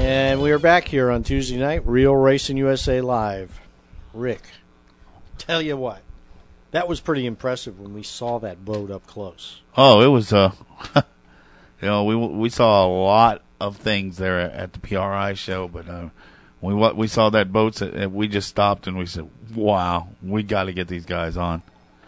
And we are back here on Tuesday night, Real Racing USA Live. Rick, tell you what, that was pretty impressive when we saw that boat up close. Oh, it was, we saw a lot of things there at the PRI show, but we saw that boat, and we just stopped and we said, wow, we got to get these guys on.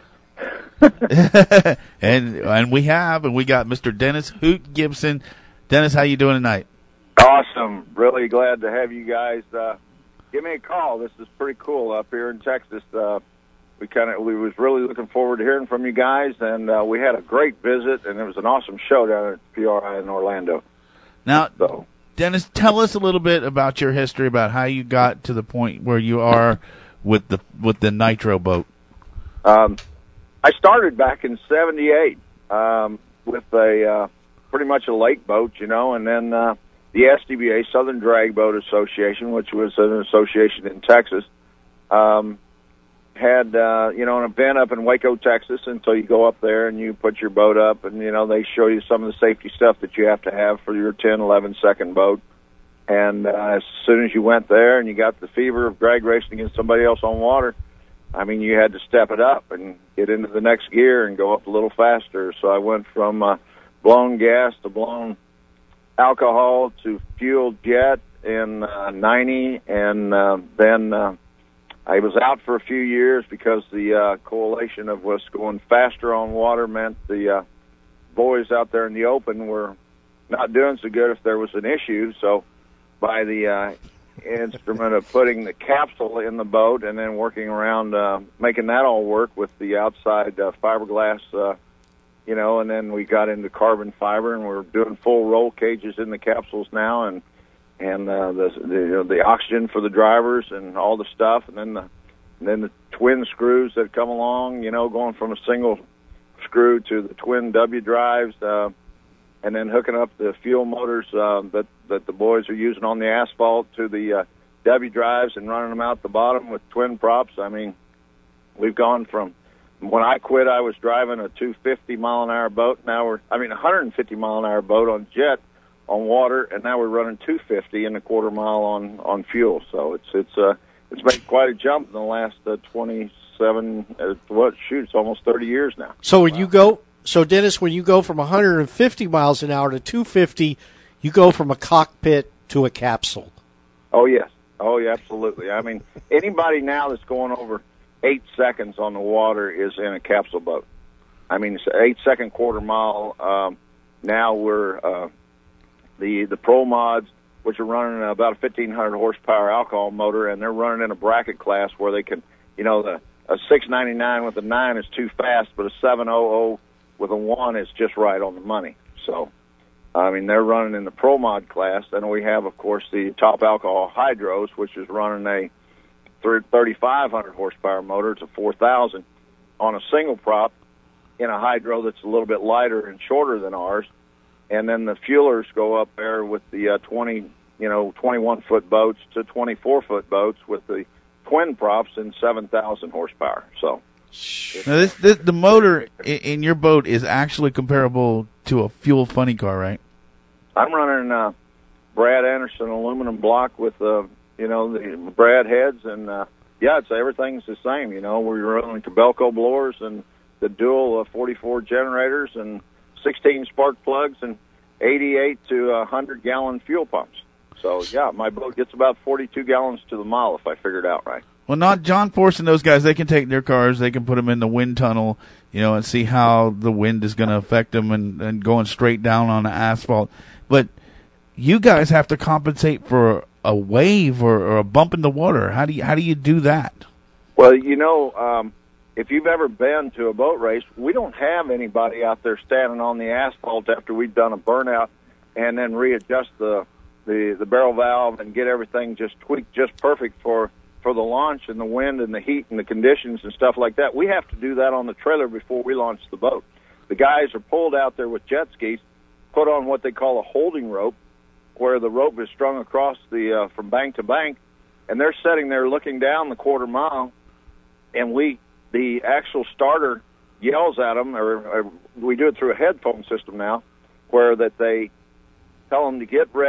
and we got Mr. Dennis Hoot Gibson. Dennis, how you doing tonight? Awesome. Really glad to have you guys. Give me a call. This is pretty cool up here in Texas. We was really looking forward to hearing from you guys, and we had a great visit, and it was an awesome show down at PRI in Orlando. Now, Dennis, tell us a little bit about your history, about how you got to the point where you are with the Nitro boat. I started back in '78 with a pretty much a lake boat, and then the SDBA, Southern Drag Boat Association, which was an association in Texas, had an event up in Waco, Texas, and so you go up there and you put your boat up, and they show you some of the safety stuff that you have to have for your 10, 11-second boat. And as soon as you went there and you got the fever of drag racing against somebody else on water, I mean, you had to step it up and get into the next gear and go up a little faster. So I went from blown gas to blown alcohol to fuel jet in 90, and then I was out for a few years because the coalition of us going faster on water meant the boys out there in the open were not doing so good if there was an issue. So by the instrument of putting the capsule in the boat and then working around making that all work with the outside fiberglass, and then we got into carbon fiber, and we're doing full roll cages in the capsules now, and the oxygen for the drivers and all the stuff, and then the twin screws that come along, going from a single screw to the twin W drives, and then hooking up the fuel motors that the boys are using on the asphalt to the W drives and running them out the bottom with twin props. I mean, we've gone from, when I quit, I was driving a 250-mile-an-hour boat. Now 150-mile-an-hour boat on jet on water, and now we're running 250 and a quarter mile on fuel. So it's made quite a jump in the last 27. It's almost 30 years now. So when you go. So, Dennis, when you go from 150 miles an hour to 250, you go from a cockpit to a capsule. Oh, yes. Oh, yeah, absolutely. I mean, anybody now that's going over 8 seconds on the water is in a capsule boat. I mean, it's an 8-second quarter mile. Now we're the Pro Mods, which are running about a 1,500 horsepower alcohol motor, and they're running in a bracket class where they can, a 699 with a 9 is too fast, but a 700 with a 1 is just right on the money. So, I mean, they're running in the Pro Mod class. Then we have, of course, the Top Alcohol Hydros, which is running a 3,500 horsepower motor. It's a 4,000 on a single prop in a hydro that's a little bit lighter and shorter than ours. And then the fuelers go up there with the 21-foot boats to 24-foot boats with the twin props and 7,000 horsepower. So. Now, the motor in your boat is actually comparable to a fuel funny car, right? I'm running Brad Anderson aluminum block with the Brad heads, and it's everything's the same. We're running Cabelco blowers and the dual 44 generators and 16 spark plugs and 88 to 100 gallon fuel pumps. So my boat gets about 42 gallons to the mile if I figure it out right. Well, not John Force and those guys. They can take their cars, they can put them in the wind tunnel, and see how the wind is going to affect them and going straight down on the asphalt. But you guys have to compensate for a wave or a bump in the water. How do you do that? Well, if you've ever been to a boat race, we don't have anybody out there standing on the asphalt after we've done a burnout and then readjust the barrel valve and get everything just tweaked just perfect for the launch and the wind and the heat and the conditions and stuff like that. We have to do that on the trailer before we launch the boat. The guys are pulled out there with jet skis, put on what they call a holding rope, where the rope is strung across the from bank to bank, and they're sitting there looking down the quarter mile, and the actual starter yells at them, or we do it through a headphone system now, where that they tell them to get ready,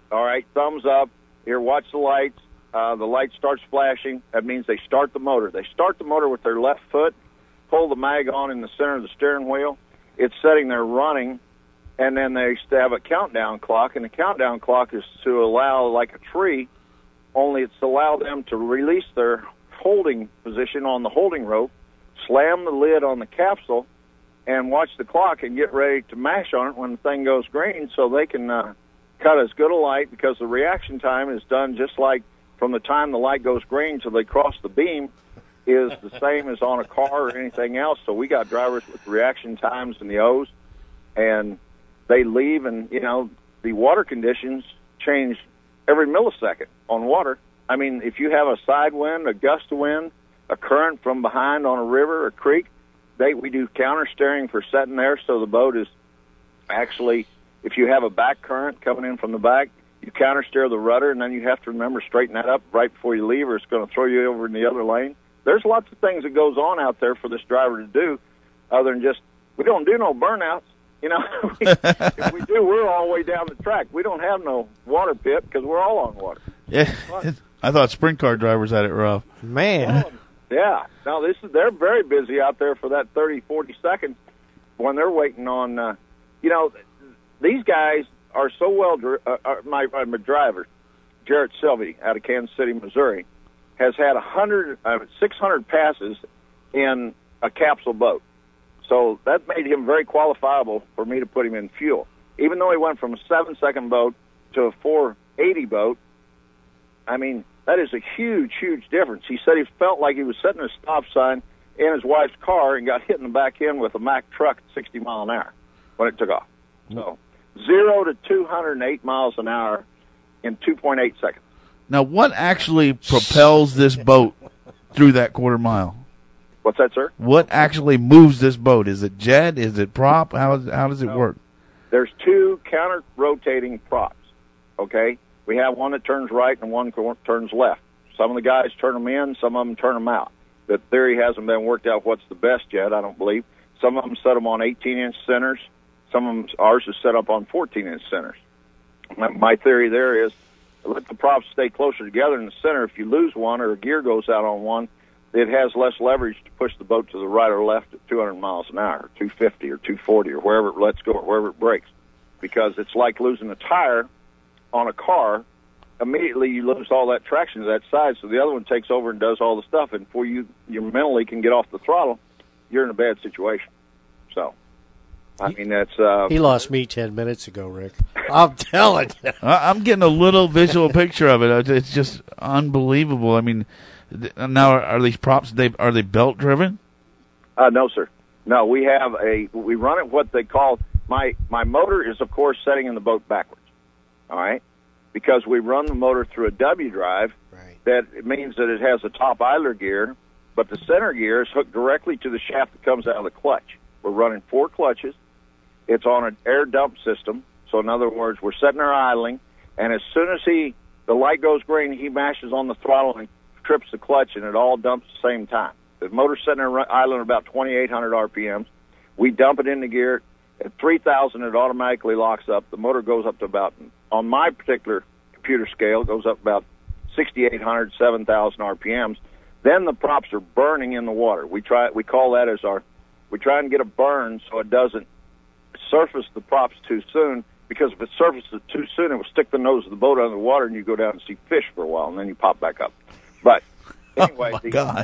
All right, thumbs up. Here, watch the lights. The light starts flashing. That means they start the motor. They start the motor with their left foot, pull the mag on in the center of the steering wheel. It's setting there running, and then they have a countdown clock, and the countdown clock is to allow, like a tree, only it's to allow them to release their holding position on the holding rope, slam the lid on the capsule, and watch the clock and get ready to mash on it when the thing goes green so they can cut as good a light, because the reaction time is done just like from the time the light goes green till they cross the beam is the same as on a car or anything else. So we got drivers with reaction times in the O's, and they leave, and, you know, the water conditions change every millisecond on water. I mean, if you have a side wind, a gust of wind, a current from behind on a river or creek, we do counter steering for setting there, so the boat is actually, if you have a back current coming in from the back, you counter steer the rudder, and then you have to remember straighten that up right before you leave, or it's going to throw you over in the other lane. There's lots of things that goes on out there for this driver to do, other than just, we don't do no burnouts. You know, if we do, we're all the way down the track. We don't have no water pit because we're all on water. Yeah, I thought sprint car drivers had it rough. Man. Yeah. No, they're very busy out there for that 30, 40 seconds when they're waiting on, you know, these guys are so well, my driver, Jarrett Sylvie out of Kansas City, Missouri, has had 600 passes in a capsule boat. So that made him very qualifiable for me to put him in fuel. Even though he went from a 7-second boat to a 480 boat, I mean, that is a huge, huge difference. He said he felt like he was setting a stop sign in his wife's car and got hit in the back end with a Mack truck at 60 miles an hour when it took off. So 0 to 208 miles an hour in 2.8 seconds. Now, what actually propels this boat through that quarter mile? What's that, sir? What actually moves this boat? Is it jet? Is it prop? How does it work? There's two counter-rotating props, okay? We have one that turns right and one turns left. Some of the guys turn them in, some of them turn them out. The theory hasn't been worked out what's the best yet, I don't believe. Some of them set them on 18-inch centers. Some of them, ours is set up on 14-inch centers. My theory there is let the props stay closer together in the center. If you lose one or a gear goes out on one, it has less leverage to push the boat to the right or left at 200 miles an hour, or 250 or 240 or wherever it lets go or wherever it breaks. Because it's like losing a tire on a car. Immediately you lose all that traction to that side, so the other one takes over and does all the stuff, and before you mentally can get off the throttle, you're in a bad situation. So, I mean, that's... he lost me 10 minutes ago, Rick. I'm telling you. I'm getting a little visual picture of it. It's just unbelievable. I mean, now are these props, are they belt driven? No, sir. No, we run it what they call, my motor is, of course, setting in the boat backwards. All right? Because we run the motor through a W drive, right. That it means that it has a top idler gear, but the center gear is hooked directly to the shaft that comes out of the clutch. We're running 4 clutches. It's on an air dump system. So in other words, we're setting our idling, and as soon as the light goes green, he mashes on the throttle and trips the clutch, and it all dumps at the same time. The motor's setting there idling at about 2,800 RPMs. We dump it in the gear. At 3,000, it automatically locks up. The motor goes up to about, on my particular computer scale, it goes up about 6,800, 7,000 RPMs. Then the props are burning in the water. We call that we try and get a burn so it doesn't surface the props too soon, because if it surfaces too soon, it will stick the nose of the boat under the water, and you go down and see fish for a while, and then you pop back up. But anyway, oh my God.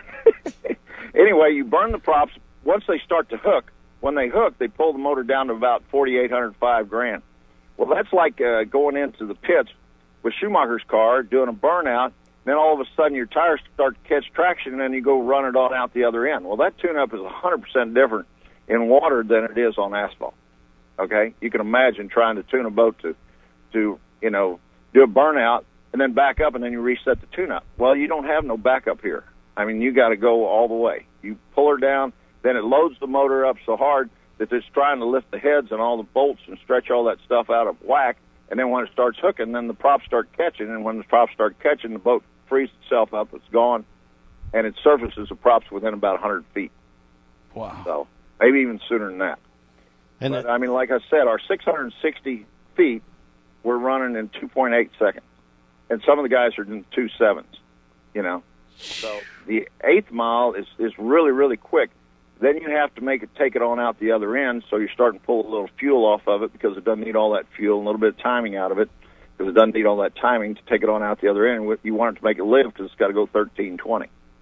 Anyway, you burn the props. Once they start to hook, when they hook, they pull the motor down to about 4,800, $5,000. Well, that's like going into the pits with Schumacher's car, doing a burnout, then all of a sudden your tires start to catch traction, and then you go run it on out the other end. Well, that tune-up is 100% different in water than it is on asphalt. Okay? You can imagine trying to tune a boat to do a burnout and then back up, and then you reset the tune-up. Well, you don't have no backup here. I mean, you got to go all the way. You pull her down, then it loads the motor up so hard that it's trying to lift the heads and all the bolts and stretch all that stuff out of whack, and then when it starts hooking, then the props start catching, and when the props start catching, the boat frees itself up, it's gone, and it surfaces the props within about 100 feet. Wow. So maybe even sooner than that. But, I mean, like I said, our 660 feet we're running in 2.8 seconds, and some of the guys are in 2.7s. You know, so the 8th mile is really, really quick. Then you have to take it on out the other end, so you're starting to pull a little fuel off of it because it doesn't need all that fuel, and a little bit of timing out of it because it doesn't need all that timing to take it on out the other end. You want it to make it live because it's got to go 13:20.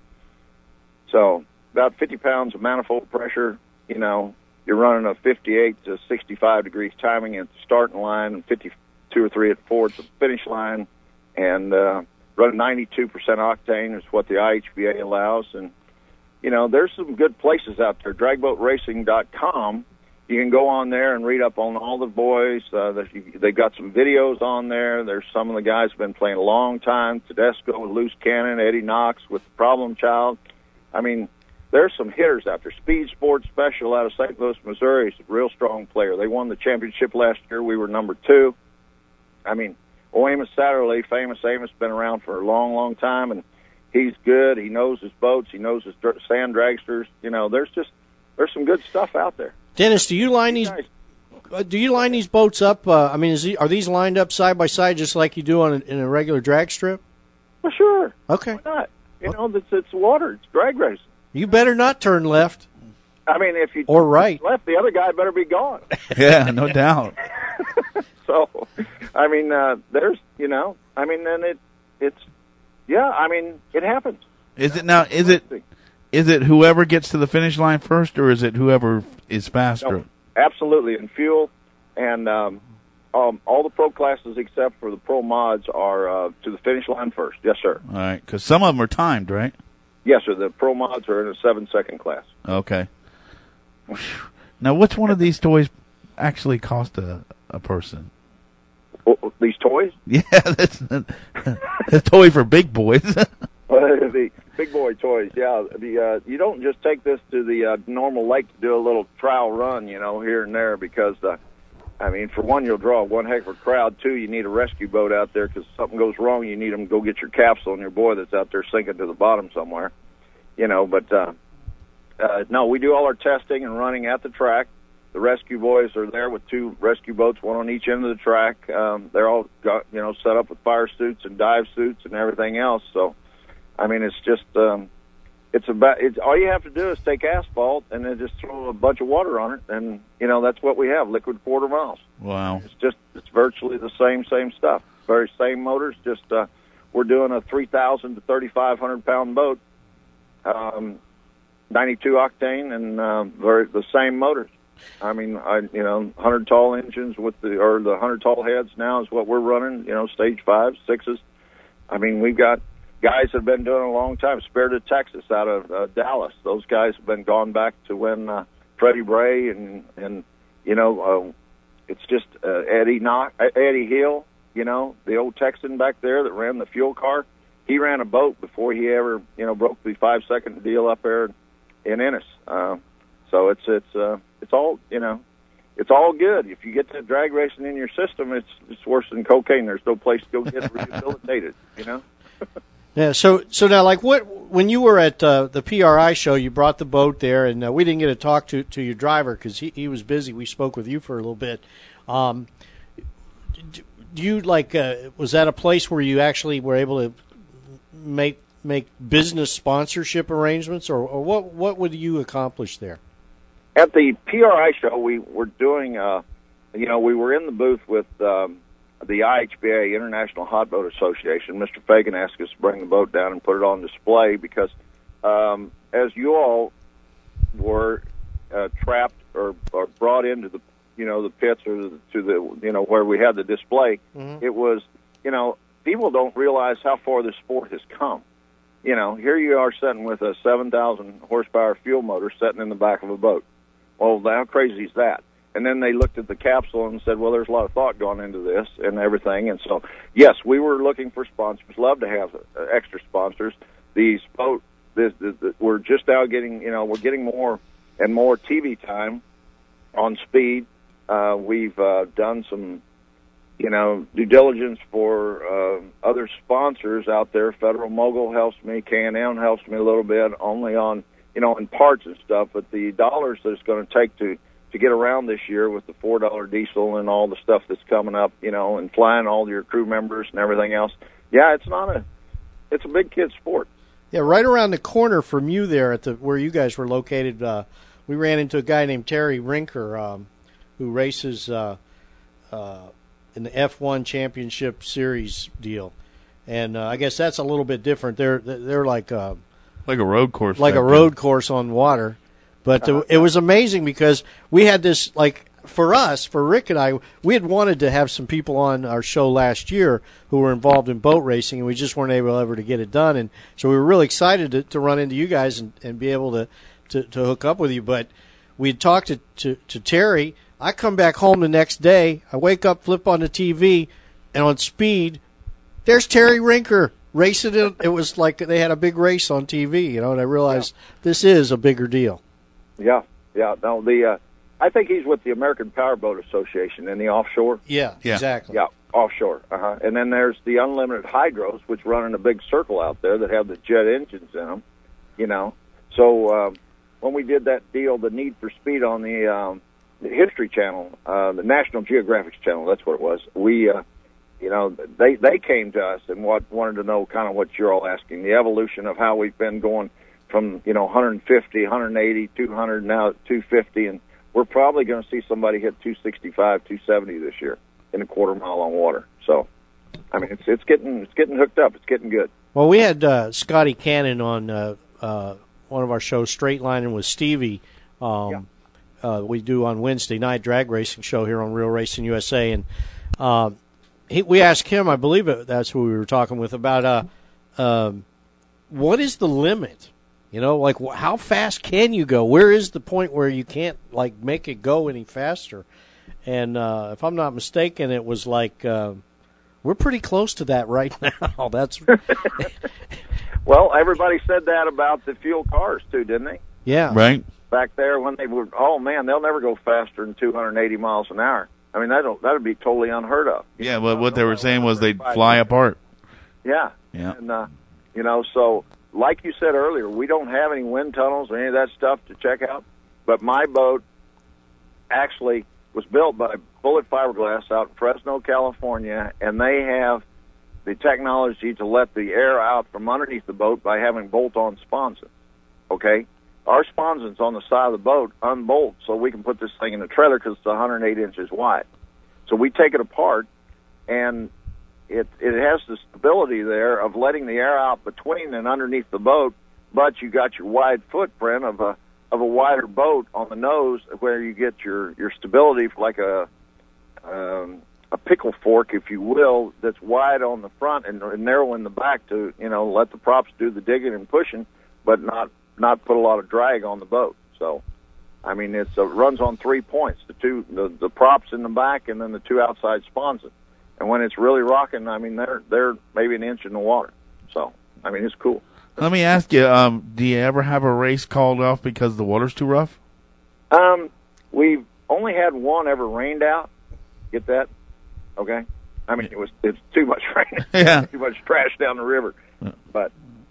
So about 50 pounds of manifold pressure, you know, you're running a 58 to 65 degrees timing at the starting line and 52 or 3 at the finish line, and running 92% octane is what the IHBA allows. And you know, there's some good places out there. Dragboatracing.com. You can go on there and read up on all the boys. They've got some videos on there. There's some of the guys who've been playing a long time. Tedesco with Loose Cannon, Eddie Knox with the Problem Child. I mean, there's some hitters out there. Speed Sports Special out of St. Louis, Missouri is a real strong player. They won the championship last year. We were number 2. I mean, Amos Satterley, famous Amos, been around for a long, long time, and he's good. He knows his boats. He knows his sand dragsters. You know, there's some good stuff out there. Dennis, do you line these boats up? I mean, are these lined up side by side just like you do in a regular drag strip? Well, sure. Okay. Why not? You know, it's water. It's drag racing. You better not turn left. I mean, if you or right left, the other guy better be gone. Yeah, no doubt. So, I mean, there's, you know, I mean, then it's. Yeah, I mean, it happens. Is it whoever gets to the finish line first, or is it whoever is faster? No, absolutely. And fuel and all the pro classes except for the pro mods are to the finish line first. Yes, sir. All right, because some of them are timed, right? Yes, sir. The pro mods are in a 7-second class. Okay. Now, what's one of these toys actually cost a person? These toys? Yeah, that's a toy for big boys. The big boy toys, yeah. You don't just take this to the normal lake to do a little trial run, you know, here and there, because, I mean, for one, you'll draw one heck of a crowd. 2, you need a rescue boat out there because if something goes wrong, you need them to go get your capsule on your boy that's out there sinking to the bottom somewhere, you know. But, no, we do all our testing and running at the track. The rescue boys are there with 2 rescue boats, one on each end of the track. They're all got, you know, set up with fire suits and dive suits and everything else. So, I mean, it's just it's all you have to do is take asphalt and then just throw a bunch of water on it, and you know that's what we have, liquid quarter miles. Wow! It's virtually the same stuff, very same motors. Just we're doing a 3,000 to 3,500 pound boat, 92 octane, and the same motors. I mean, 100 tall engines with the 100 tall heads now is what we're running. You know, stage 5s, 6s. I mean, we've got guys that have been doing it a long time. Spirited Texas out of Dallas. Those guys have been gone back to when Freddie Bray and you know, it's just Eddie Hill. You know, the old Texan back there that ran the fuel car. He ran a boat before he ever, you know, broke the 5-second deal up there in Ennis. So it's all, you know, it's all good. If you get that drag racing in your system, it's worse than cocaine. There's no place to go get rehabilitated, you know? Yeah, so now, like, when you were at the PRI show, you brought the boat there, and we didn't get to talk to your driver because he was busy. We spoke with you for a little bit. Do you, like, was that a place where you actually were able to make business sponsorship arrangements, or what would you accomplish there? At the PRI show, we were doing, you know, we were in the booth with the IHBA, International Hot Boat Association. Mr. Fagan asked us to bring the boat down and put it on display because, as you all were trapped or brought into the, you know, the pits or to the, you know, where we had the display, It was, you know, people don't realize how far this sport has come. You know, here you are sitting with a 7,000 horsepower fuel motor sitting in the back of a boat. Well, how crazy is that? And then they looked at the capsule and said, well, there's a lot of thought going into this and everything. And so, yes, we were looking for sponsors. Love to have extra sponsors. We're just now getting, you know, we're getting more and more TV time on speed. We've done some, you know, due diligence for other sponsors out there. Federal Mogul helps me. K&M helps me a little bit, only on, you know, in parts and stuff. But the dollars that it's going to take to to get around this year with the $4 diesel and all the stuff that's coming up, and flying all your crew members and everything else. Yeah, it's a big kid sport. Yeah, right around the corner from you there at where you guys were located, we ran into a guy named Terry Rinker, who races in the F1 Championship Series deal, and I guess that's a little bit different. They're like a road course, course on water. But it was amazing because we had this, for Rick and I, we had wanted to have some people on our show last year who were involved in boat racing, and we just weren't able ever to get it done. And so we were really excited to run into you guys and be able to hook up with you. But we had talked to Terry. I come back home the next day. I wake up, flip on the TV, and on Speed, there's Terry Rinker racing it. It was like they had a big race on TV, and I realized this is a bigger deal. Yeah. No, I think he's with the American Powerboat Association in the offshore. Yeah, exactly. Yeah, offshore. And then there's the Unlimited Hydros, which run in a big circle out there that have the jet engines in them. So when we did that deal, the Need for Speed on the History Channel, the National Geographic Channel, that's what it was. We, they came to us and wanted to know kind of what you're all asking, the evolution of how we've been going from 150, 180, 200, now 250, and we're probably going to see somebody hit 265, 270 this year in a quarter mile on water. So, I mean, it's getting hooked up. It's getting good. Well, we had Scotty Cannon on one of our shows, Straight Lining with Stevie. We do on Wednesday night, drag racing show here on Real Racing USA, and we asked him, I believe that's who we were talking with, about what is the limit? How fast can you go? Where is the point where you can't, make it go any faster? And if I'm not mistaken, it was we're pretty close to that right now. That's Well, everybody said that about the fuel cars, too, didn't they? Yeah. Right. Back there when they were, they'll never go faster than 280 miles an hour. I mean, that would be totally unheard of. Yeah, but what they were saying was they'd fly apart. Yeah. And, so like you said earlier, we don't have any wind tunnels or any of that stuff to check out. But my boat actually was built by Bullet Fiberglass out in Fresno, California, and they have the technology to let the air out from underneath the boat by having bolt-on sponsons. Okay? Our sponsons on the side of the boat unbolt so we can put this thing in the trailer because it's 108 inches wide. So we take it apart, and it has the stability there of letting the air out between and underneath the boat, but you got your wide footprint of a wider boat on the nose where you get your stability for like a pickle fork, if you will, that's wide on the front and narrow in the back to let the props do the digging and pushing, but not put a lot of drag on the boat. So, I mean, it runs on 3 points: the props in the back, and then the two outside sponsons. And when it's really rocking, I mean, they're maybe an inch in the water. So, I mean, it's cool. Let me ask you: do you ever have a race called off because the water's too rough? We've only had one ever rained out. Get that? Okay. I mean, it's too much rain. Yeah. Too much trash down the river. But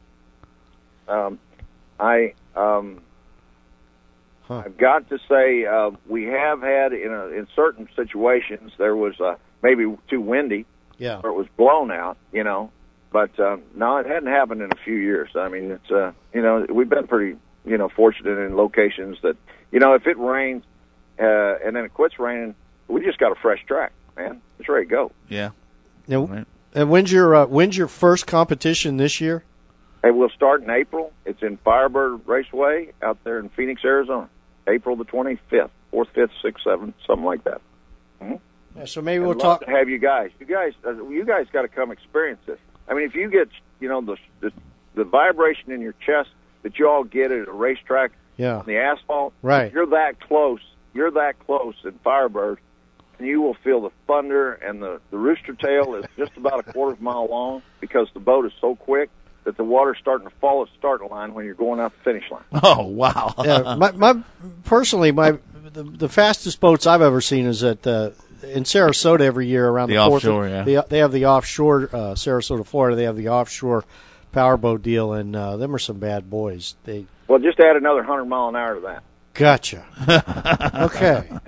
I've got to say we have had in certain situations there was maybe too windy, or it was blown out, But no, it hadn't happened in a few years. I mean, it's we've been pretty fortunate in locations that if it rains and then it quits raining, we just got a fresh track, man. It's ready to go. Yeah. Right. And when's your first competition this year? It will start in April. It's in Firebird Raceway out there in Phoenix, Arizona. April the 25th, 4th, 5th, 6th, 7th, something like that. Mm-hmm. Yeah, so maybe we'll talk. To have you guys got to come experience this. I mean, if you get the vibration in your chest that you all get at a racetrack on the asphalt, right? You're that close. You're that close in Firebird, and you will feel the thunder, and the rooster tail is just about a quarter of a mile long because the boat is so quick that the water's starting to fall at the starting line when you're going out the finish line. Oh, wow. Yeah, personally, the fastest boats I've ever seen is at in Sarasota every year around the offshore, They have the offshore, Sarasota, Florida. They have the offshore powerboat deal, and them are some bad boys. Well, just add another 100 mile an hour to that. Gotcha. Okay.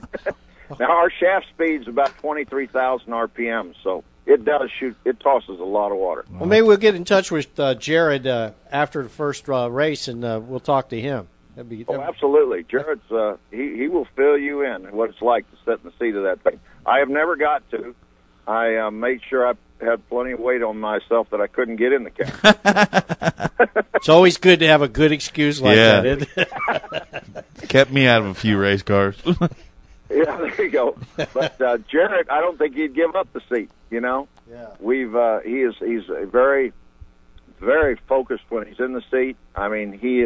Now, our shaft speed's about 23,000 RPM, so it does shoot. It tosses a lot of water. Well, maybe we'll get in touch with Jared after the first race, and we'll talk to him. Oh, absolutely. Jared's he will fill you in what it's like to sit in the seat of that thing. I have never got to. I made sure I had plenty of weight on myself that I couldn't get in the car. It's always good to have a good excuse like that, isn't it? Kept me out of a few race cars. Yeah, there you go. But Jared, I don't think he'd give up the seat. You know, yeah. He's very, very focused when he's in the seat. I mean, he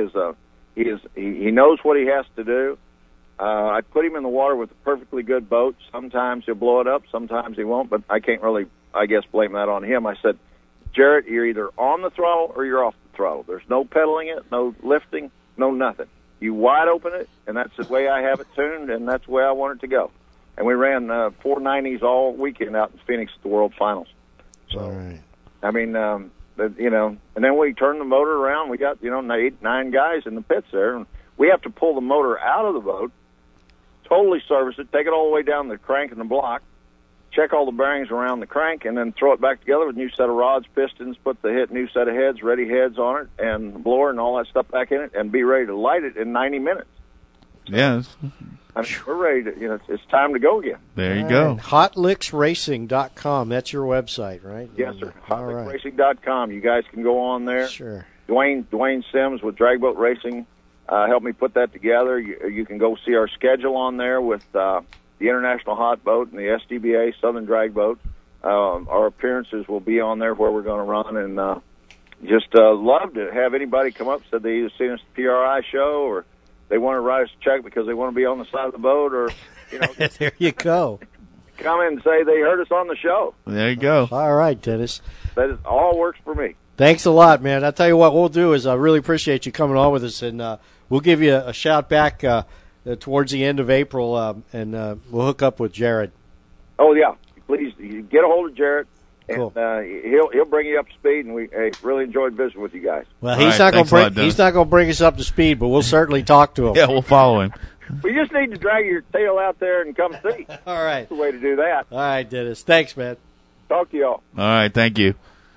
knows what he has to do. I put him in the water with a perfectly good boat. Sometimes he'll blow it up, sometimes he won't, but I can't really, I guess, blame that on him. I said, Jared, you're either on the throttle or you're off the throttle. There's no pedaling it, no lifting, no nothing. You wide open it, and that's the way I have it tuned, and that's the way I want it to go. And we ran 490s all weekend out in Phoenix at the World Finals. So, all right. I mean, you know, and then we turned the motor around. We got, 8, 9 guys in the pits there, and we have to pull the motor out of the boat, totally service it, take it all the way down the crank and the block, check all the bearings around the crank, and then throw it back together with a new set of rods, pistons, put the new set of heads, ready heads on it, and blower and all that stuff back in it, and be ready to light it in 90 minutes. Yes. I mean, we're ready to, it's time to go again. There you go. HotLicksRacing.com. That's your website, right? Yes, sir. All right. HotLicksRacing.com. You guys can go on there. Sure. Dwayne Sims with Drag Boat Racing helped me put that together. You can go see our schedule on there with the International Hot Boat and the SDBA Southern Drag Boat. Our appearances will be on there where we're going to run, and just love to have anybody come up, said they either seen us at the PRI show or they want to write us a check because they want to be on the side of the boat, or, There you go. come in and say they heard us on the show. There you go. All right, Dennis. That all works for me. Thanks a lot, man. I'll tell you what we'll do is I really appreciate you coming on with us, and we'll give you a shout back towards the end of April, and we'll hook up with Jared. Oh, yeah. Please get a hold of Jared, and Cool. he'll bring you up to speed, and we really enjoyed visiting with you guys. Well, All he's right, not going thanks a lot, he's not going to bring us up to speed, but we'll certainly talk to him. Yeah, we'll follow him. We just need to drag your tail out there and come see. All right. That's the way to do that. All right, Dennis. Thanks, man. Talk to y'all. All right, thank you.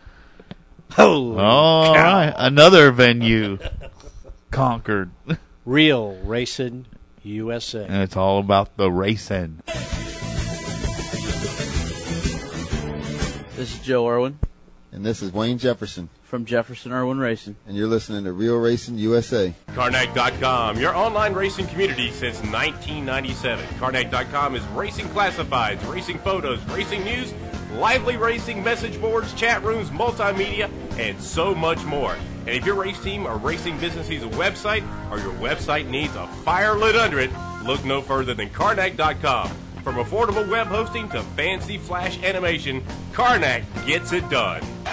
Holy All cow. right, another venue conquered. Real Racing USA. And it's all about the racing. This is Joe Irwin And this is Wayne Jefferson, from Jefferson Irwin Racing. and you're listening to Real Racing USA. Karnak.com, your online racing community since 1997. Karnak.com is racing classifieds, racing photos, racing news, lively racing message boards, chat rooms, multimedia, and so much more. And if your race team or racing business needs a website, or your website needs a fire lit under it, look no further than Karnak.com. From affordable web hosting to fancy flash animation, Karnak gets it done.